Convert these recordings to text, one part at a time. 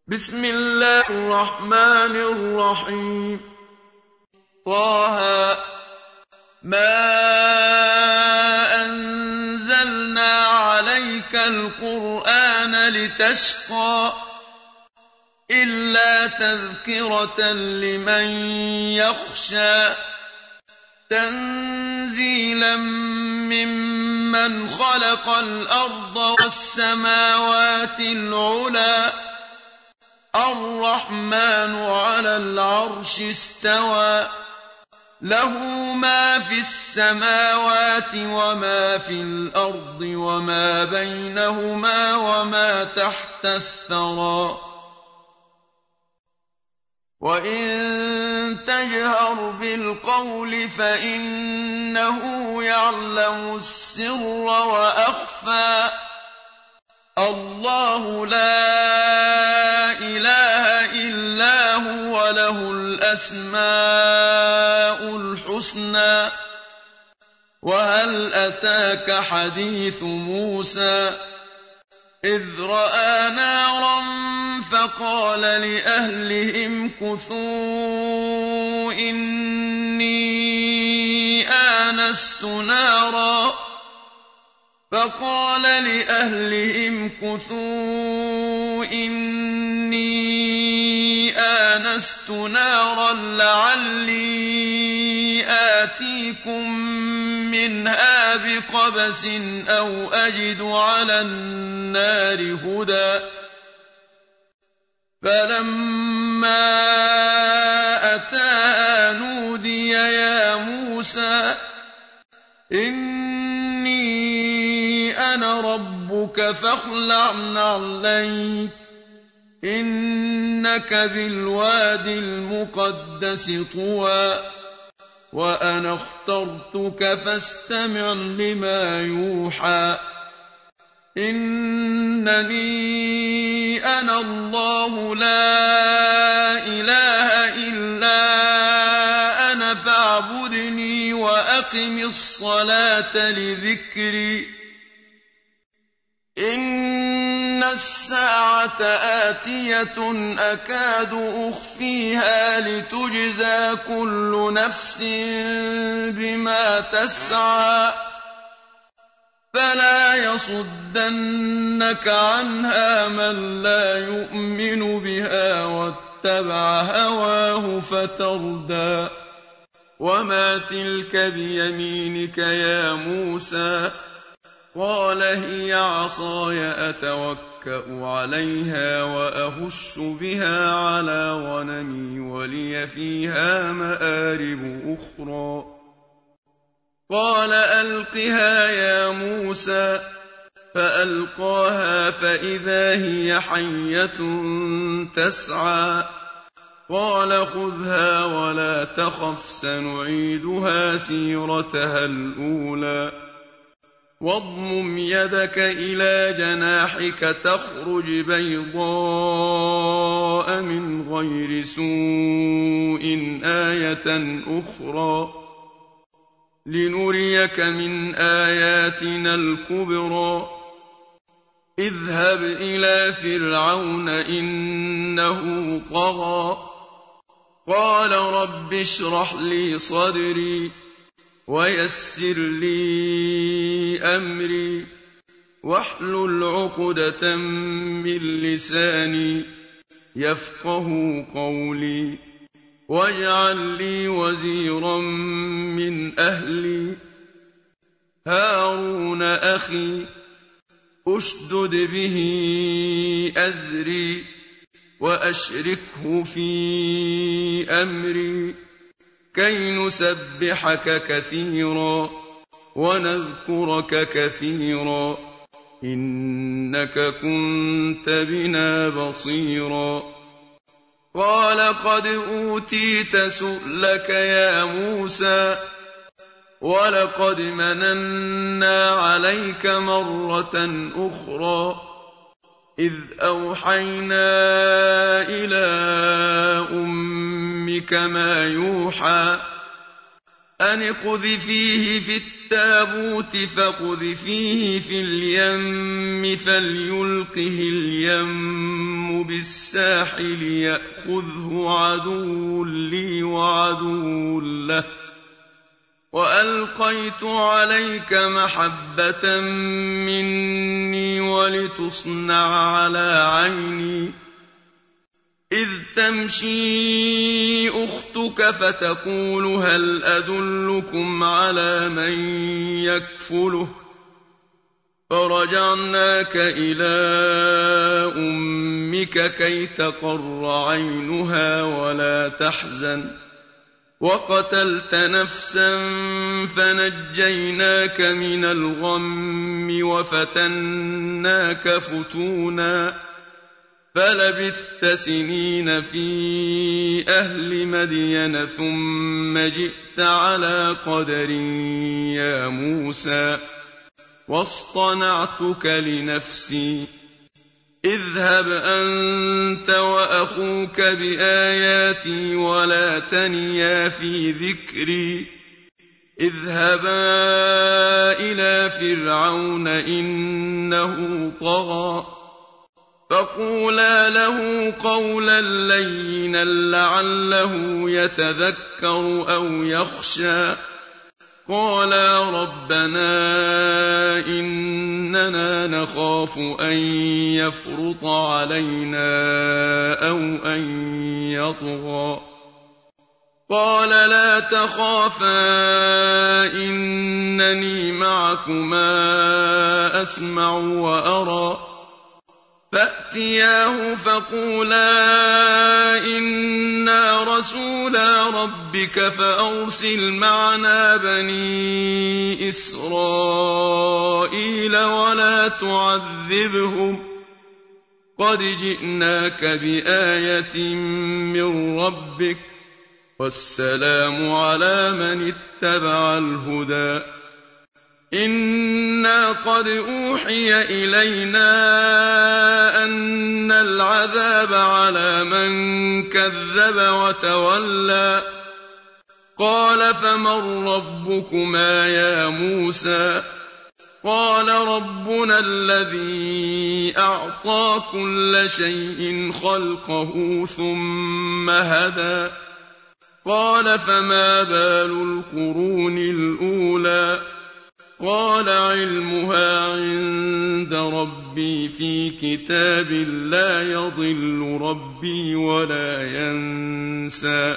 بسم الله الرحمن الرحيم. طه ما أنزلنا عليك القرآن لتشقى إلا تذكرة لمن يخشى تنزيلا ممن خلق الأرض والسماوات العلى الرحمن على العرش استوى له ما في السماوات وما في الأرض وما بينهما وما تحت الثرى وإن تجهر بالقول فإنه يعلم السر وأخفى الله لا إله إلا هو له الأسماء الحسنى وهل أتاك حديث موسى إذ رأى نارا فقال لأهلهم كثوا إني آنست نارا لعلي آتيكم منها بقبس أو أجد على النار هدى فلما أتاها نودي يا موسى إني أنا ربك فاخلع نعليك إنك بالواد المقدس طوى وأنا اخترتك فاستمع لما يوحى إنني أنا الله لا إله إلا أنا فاعبدني وأقم الصلاة لذكري إن الساعة آتية أكاد أخفيها لتجزى كل نفس بما تسعى فلا يصدنك عنها من لا يؤمن بها واتبع هواه فتردى وما تلك بيمينك يا موسى قال هي عصاي أتوكأ عليها وأهش بها على غنمي ولي فيها مآرب أخرى قال ألقها يا موسى فألقاها فإذا هي حية تسعى قال خذها ولا تخف سنعيدها سيرتها الأولى واضمم يدك إلى جناحك تخرج بيضاء من غير سوء آية أخرى لنريك من آياتنا الكبرى اذهب إلى فرعون إنه طغى قال رب اشرح لي صدري ويسر لي أمري واحلل عقدة من لساني يفقه قولي واجعل لي وزيرا من أهلي هارون أخي أشدد به أزري وأشركه في أمري كي نسبحك كثيرا ونذكرك كثيرا إنك كنت بنا بصيرا قال قد أوتيت سؤلك يا موسى ولقد مننا عليك مرة أخرى إذ أوحينا إلى أمك ما يوحى أن اقذفيه في التابوت فاقذفيه في اليم فليلقه اليم بالساحل يأخذه عدو لي وعدو له وألقيت عليك محبة مني ولتصنع على عيني إذ تمشي أختك فتقول هل أدلكم على من يكفله فرجعناك إلى أمك كي تقر عينها ولا تحزن وقتلت نفسا فنجيناك من الغم وفتناك فتونا فلبثت سنين في أهل مدين ثم جئت على قدر يا موسى واصطنعتك لنفسي اذهب أنت وأخوك بآياتي ولا تنيا في ذكري اذهبا إلى فرعون إنه طغى فقولا له قولا لينا لعله يتذكر أو يخشى قالا ربنا إننا نخاف أن يفرط علينا أو أن يطغى قال لا تخافا إنني معكما أسمع وأرى فأتياه فقولا إنا رسولا ربك فأرسل معنا بني إسرائيل ولا تعذبهم قد جئناك بآية من ربك والسلام على من اتبع الهدى إنا قد أوحي إلينا أن العذاب على من كذب وتولى قال فمن ربكما يا موسى قال ربنا الذي أعطى كل شيء خلقه ثم هدى قال فما بال القرون الأولى قال علمها عند ربي في كتاب لا يضل ربي ولا ينسى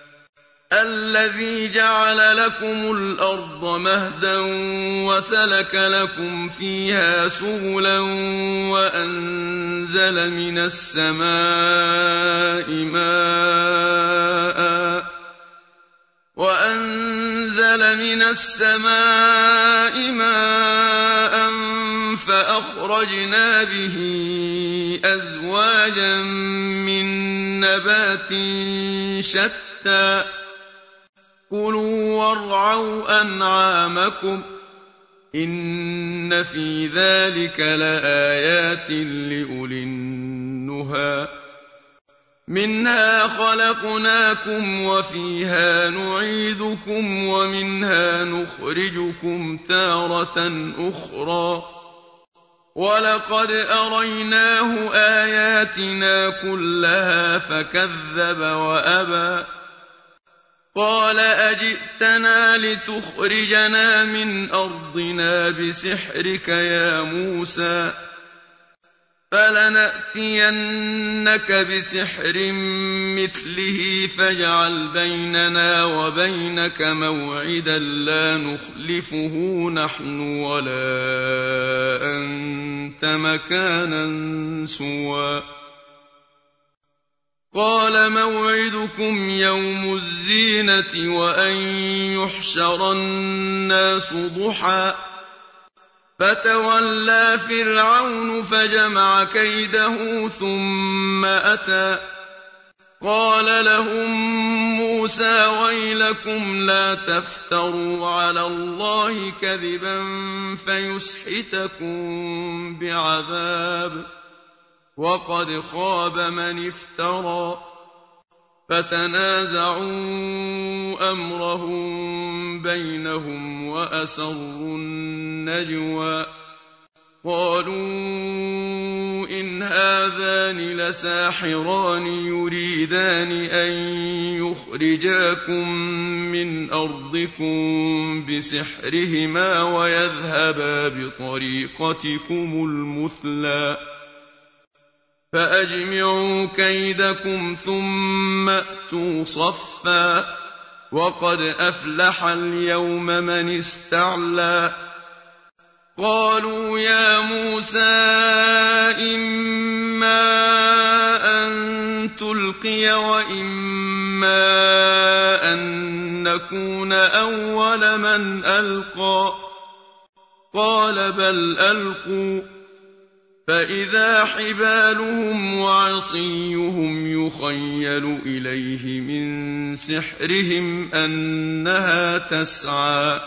الذي جعل لكم الأرض مهدا وسلك لكم فيها سبلا وأنزل من السماء ماء فأخرجنا به أزواجا من نبات شتى كلوا وارعوا أنعامكم إن في ذلك لآيات لأولي النهى منها خلقناكم وفيها نعيدكم ومنها نخرجكم تارة أخرى ولقد أريناه آياتنا كلها فكذب وأبى قال أجئتنا لتخرجنا من أرضنا بسحرك يا موسى فلنأتينك بسحر مثله فاجعل بيننا وبينك موعدا لا نخلفه نحن ولا أنت مكانا سوى قال موعدكم يوم الزينة وأن يحشر الناس ضحى فتولى فرعون فجمع كيده ثم أتى قال لهم موسى ويلكم لا تفتروا على الله كذبا فيسحتكم بعذاب وقد خاب من افترى فتنازعوا أمرهم بينهم وأسروا النجوى قالوا إن هذان لساحران يريدان أن يخرجاكم من أرضكم بسحرهما ويذهبا بطريقتكم المثلى فأجمعوا كيدكم ثم أتوا صفا وقد أفلح اليوم من استعلى قالوا يا موسى إما أن تلقي وإما أن نكون أول من ألقى قال بل ألقوا فإذا حبالهم وعصيهم يخيل إليه من سحرهم أنها تسعى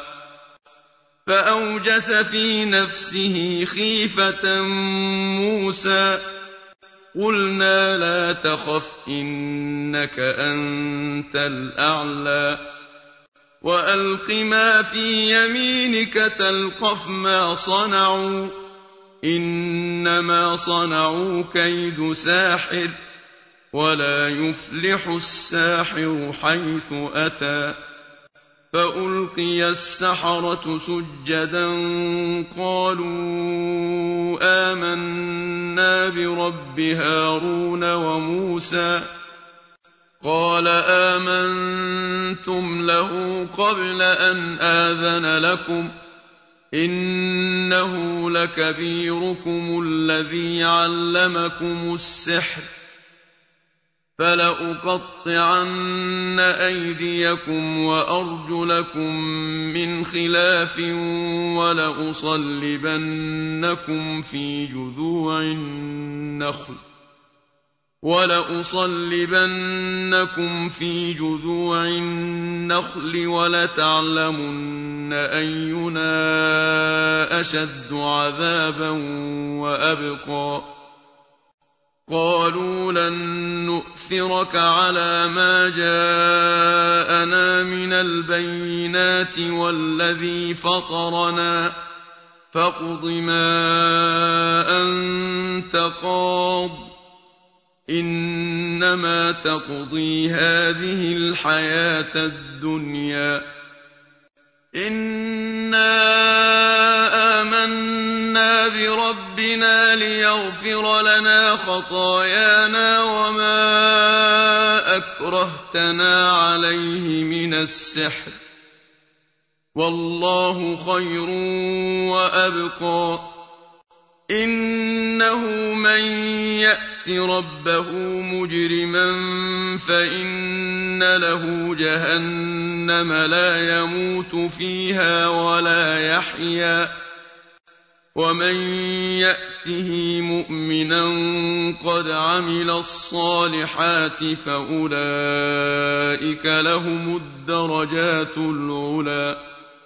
فأوجس في نفسه خيفة موسى قلنا لا تخف إنك أنت الأعلى وألق ما في يمينك تلقف ما صنعوا إنما صنعوا كيد ساحر ولا يفلح الساحر حيث أتى فألقي السحرة سجدا قالوا آمنا برب هارون وموسى قال آمنتم له قبل أن آذن لكم إنه لكبيركم الذي علمكم السحر فلأقطعن أيديكم وأرجلكم من خلاف ولأصلبنكم في جذوع النخل ولتعلمن أينا أشد عذابا وأبقى قالوا لن نؤثرك على ما جاءنا من البينات والذي فطرنا فاقض ما أنت قاض إنما تقضي هذه الحياة الدنيا إنا آمنا بربنا ليغفر لنا خطايانا وما أكرهتنا عليه من السحر والله خير وأبقى إنه من يأت ربه مجرما فإن له جهنم لا يموت فيها ولا يحيا ومن يأته مؤمنا قد عمل الصالحات فأولئك لهم الدرجات العلى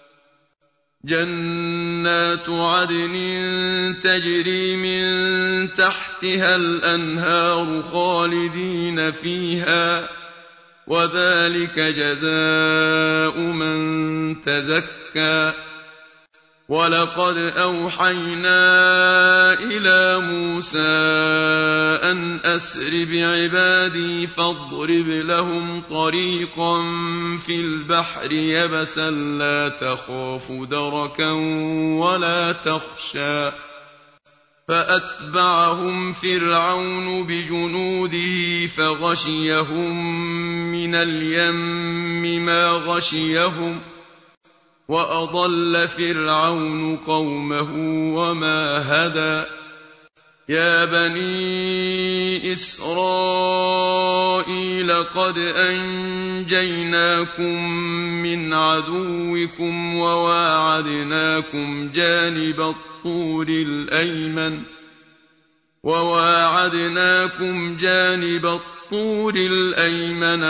جنات عدن تجري من تحتها الأنهار خالدين فيها وذلك جزاء من تزكى ولقد أوحينا إلى موسى أن أسر بعبادي فاضرب لهم طريقا في البحر يبسا لا تخاف دركا ولا تخشى فأتبعهم فرعون بجنوده فغشيهم من اليم ما غشيهم وأضل فرعون قومه وما هدى يا بني إسرائيل قد أنجيناكم من عدوكم وواعدناكم جانب الطور الأيمن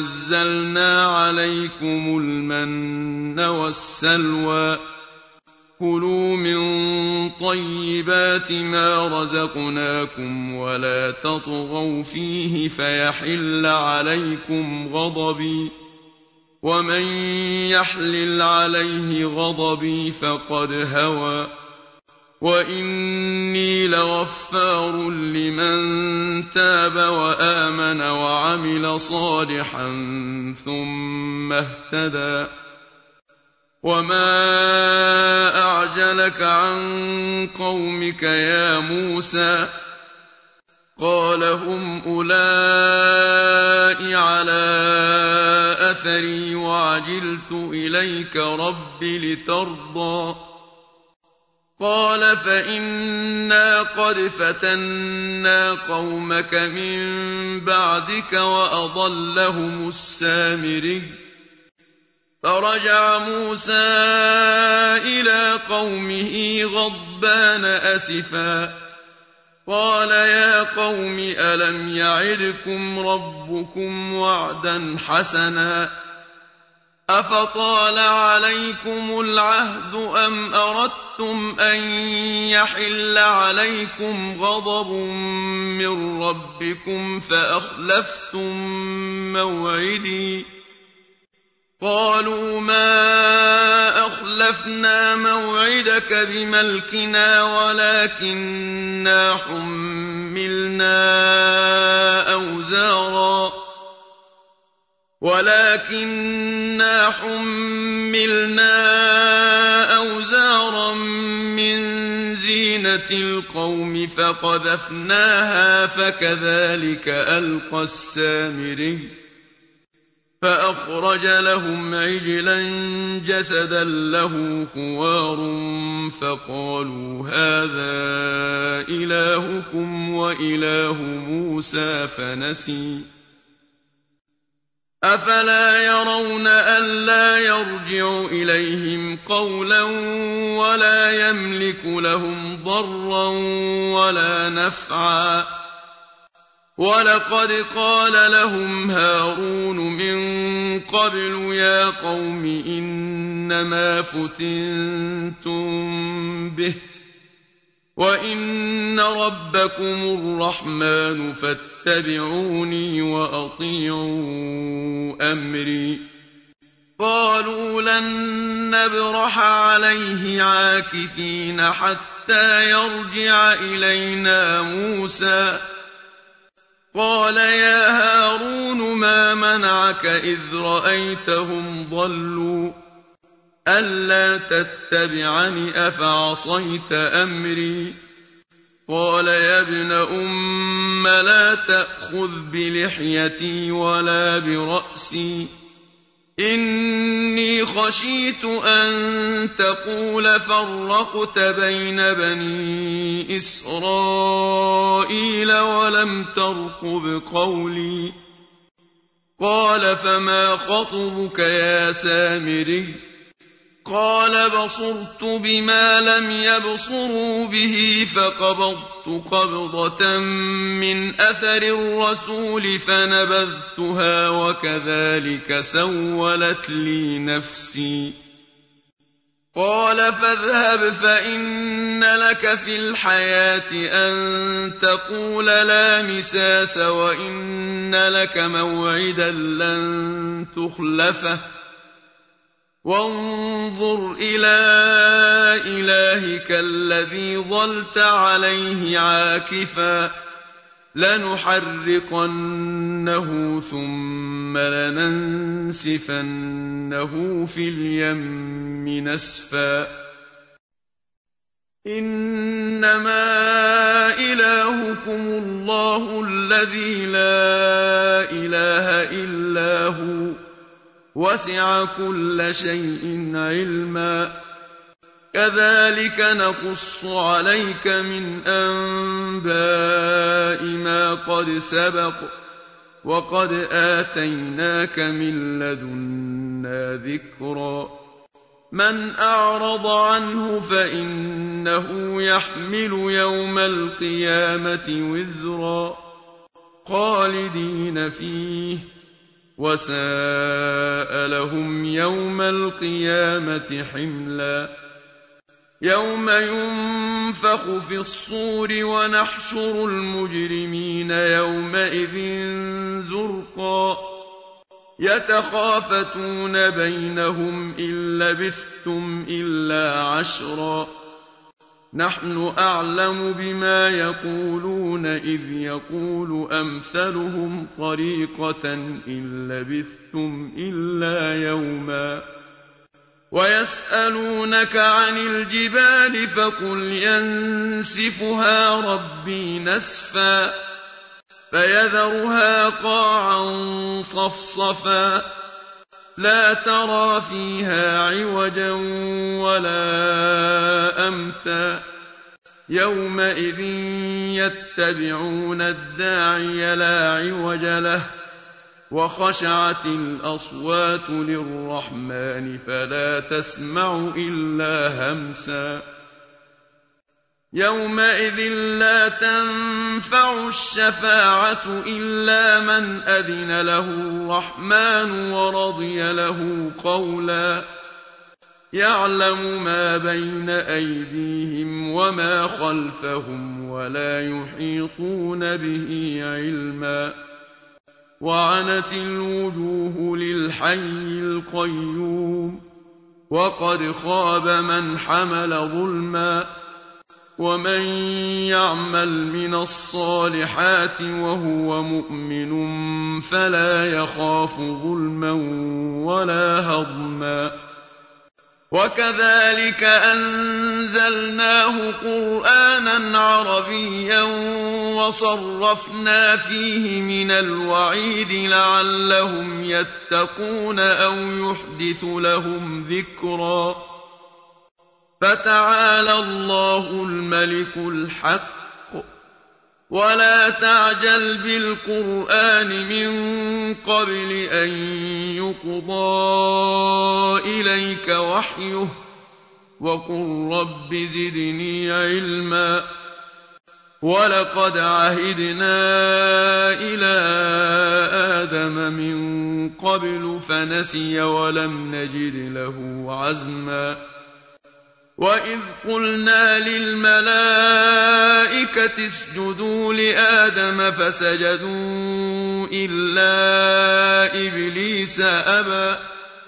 ونزلنا عليكم المن والسلوى كُلُوا مِن طَيِّبَاتِ مَا رَزَقْنَاكُمْ وَلَا تَطْغَوْا فِيهِ فَيَحِلَّ عَلَيْكُمْ غَضَبِي ۖ وَمَن يَحْلِلْ عَلَيْهِ غَضَبِي فَقَدْ هَوَىٰ وَإِنِّي لَغَفَّارٌ لِّمَن تَابَ وَآمَنَ وَعَمِلَ صَالِحًا ثُمَّ اهْتَدَىٰ وَمَا أَعْجَلَكَ عَن قَوْمِكَ يَا مُوسَىٰ قَالَ هُمْ أُولَاءِ عَلَىٰ أَثَرِي وَعَجِلْتُ إِلَيْكَ رَبِّ لِتَرْضَىٰ قَالَ فَإِنَّا قَدْ فَتَنَّا قَوْمَكَ مِن بَعْدِكَ وَأَضَلَّهُمُ السَّامِرِيُّ فرجع موسى إلى قومه غضبان أسفا قال يا قوم ألم يعدكم ربكم وعدا حسنا أفطال عليكم العهد أم أردتم أن يحل عليكم غضب من ربكم فأخلفتم موعدي قالوا ما أخلفنا موعدك بملكنا ولكننا حملنا أوزارا من زينة القوم فقذفناها فكذلك ألقى السامري فأخرج لهم عجلا جسدا له خوار فقالوا هذا إلهكم وإله موسى فنسي أفلا يرون ألا يرجع إليهم قولا ولا يملك لهم ضرا ولا نفعا ولقد قال لهم هارون من قبل يا قوم إنما فتنتم به وإن ربكم الرحمن فاتبعوني وأطيعوا أمري قالوا لن نبرح عليه عاكفين حتى يرجع إلينا موسى قال يا هارون ما منعك إذ رأيتهم ضلوا ألا تتبعني أفعصيت أمري قال يا ابن أم لا تأخذ بلحيتي ولا برأسي إني خشيت أن تقول فرقت بين بني إسرائيل ولم ترقب قولي قال فما خطبك يا سامري قال بصرت بما لم يبصروا به فقبضت قبضة من أثر الرسول فنبذتها وكذلك سولت لي نفسي قال فاذهب فإن لك في الحياة أن تقول لا مساس وإن لك موعدا لن تخلفه وانظر إلى إلهك الذي ظلت عليه عاكفا لنحرقنه ثم لننسفنه في اليم نسفا إنما إلهكم الله الذي لا إله إلا هو وسع كل شيء علما كذلك نقص عليك من أنباء ما قد سبق وقد آتيناك من لدنا ذكرا من أعرض عنه فإنه يحمل يوم القيامة وزرا خالدين فيه وساء لهم يوم القيامة حملا يوم ينفخ في الصور ونحشر المجرمين يومئذ زرقا يتخافتون بينهم إن لبثتم إلا عشرا نحن أعلم بما يقولون إذ يقول أمثلهم طريقة إن لبثتم إلا يوما ويسألونك عن الجبال فقل ينسفها ربي نسفا فيذرها قاعا صفصفا لا ترى فيها عوجا ولا أمتا يومئذ يتبعون الداعي لا عوج له وخشعت الأصوات للرحمن فلا تسمع إلا همسا يومئذ لا تنفع الشفاعة إلا من أذن له الرحمن ورضي له قولا يعلم ما بين أيديهم وما خلفهم ولا يحيطون به علما وعنت الوجوه للحي القيوم وقد خاب من حمل ظلما ومن يعمل من الصالحات وهو مؤمن فلا يخاف ظلما ولا هضما وكذلك أنزلناه قرآنا عربيا وصرفنا فيه من الوعيد لعلهم يتقون أو يحدث لهم ذكرا فتعالى الله الملك الحق ولا تعجل بالقرآن من قبل أن يقضى إليك وحيه وقل رب زدني علما ولقد عهدنا إلى آدم من قبل فنسي ولم نجد له عزما وإذ قلنا للملائكة اسجدوا لآدم فسجدوا إلا إبليس أبى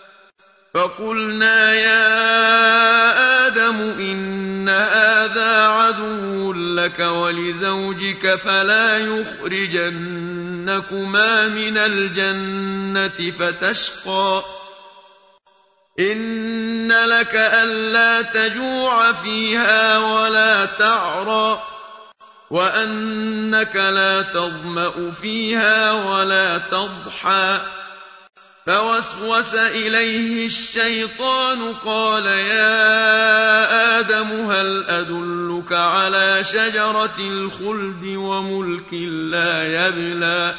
فقلنا يا آدم إن هذا عدو لك ولزوجك فلا يخرجنكما من الجنة فتشقى إن لك ألا تجوع فيها ولا تعرى وأنك لا تظمأ فيها ولا تضحى فوسوس إليه الشيطان قال يا آدم هل أدلك على شجرة الخلد وملك لا يبلى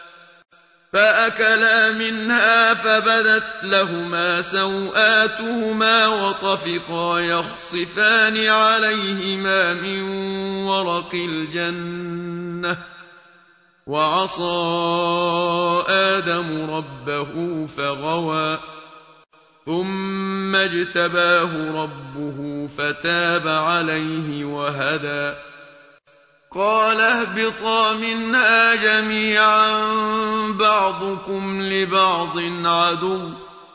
فأكلا منها فبدت لهما سوآتهما وطفقا يخصفان عليهما من ورق الجنة وعصى آدم ربه فغوى ثم اجتباه ربه فتاب عليه وهدى قال اهبطا منها جميعا بعضكم لبعض عدو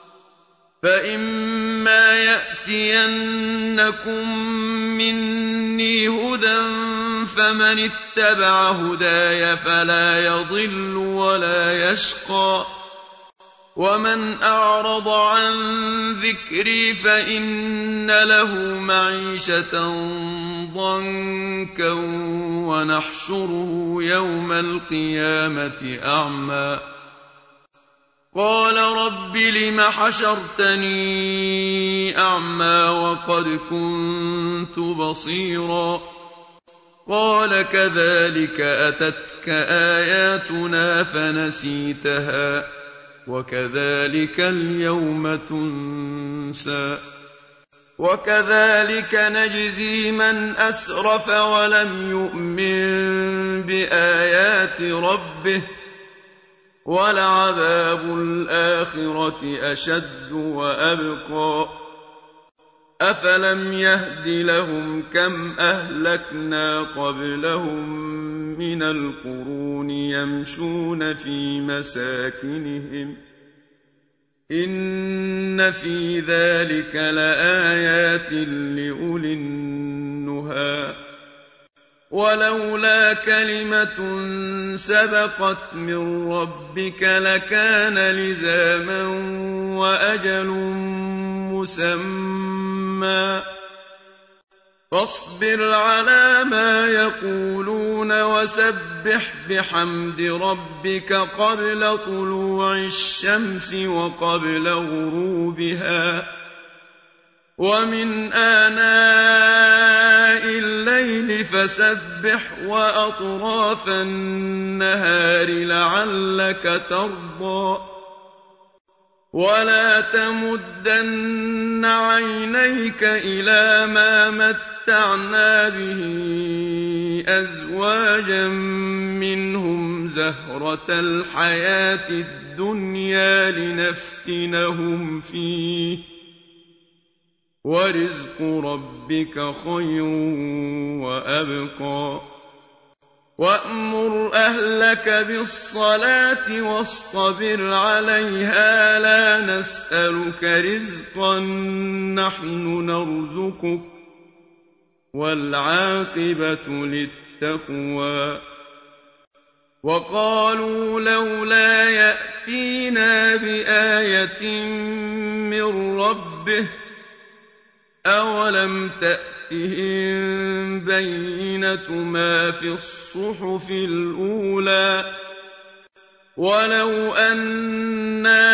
فإما يأتينكم مني هدى فمن اتبع هداي فلا يضل ولا يشقى ومن أعرض عن ذكري فإن له معيشة ضنكا ونحشره يوم القيامة أعمى قال رب لم حشرتني أعمى وقد كنت بصيرا قال كذلك أتتك آياتنا فنسيتها وكذلك اليوم تنسى وكذلك نجزي من أسرف ولم يؤمن بآيات ربه ولعذاب الآخرة أشد وأبقى أفلم يهد لهم كم أهلكنا قبلهم من القرون يمشون في مساكنهم إن في ذلك لآيات لأولي النهى ولولا كلمة سبقت من ربك لكان لزاما وأجل مسمى فاصبر على ما يقولون وسبح بحمد ربك قبل طلوع الشمس وقبل غروبها ومن آناء الليل فسبح وأطراف النهار لعلك ترضى ولا تمدن عينيك إلى ما متعنا به أزواجا منهم زهرة الحياة الدنيا لنفتنهم فيه ورزق ربك خير وأبقى وأمر أهلك بالصلاة واصطبر عليها لا نسألك رزقا نحن نرزقك والعاقبة للتقوى وقالوا لولا يأتينا بآية من ربه أولم تأتهم بينة ما في الصحف الأولى ولو أنا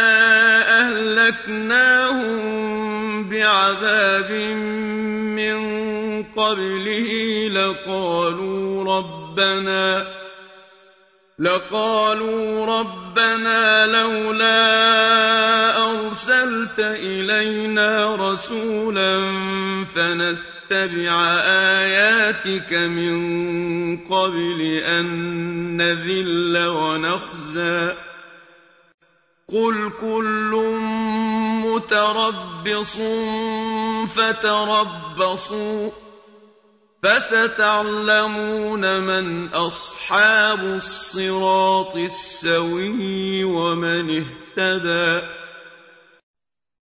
أهلكناهم بعذاب من قبله لقالوا ربنا لولا أرسلت إلينا رسولا فنتبع آياتك من قبل أن نذل ونخزى قل كل متربص فتربصوا فستعلمون من أصحاب الصراط السوي ومن اهتدى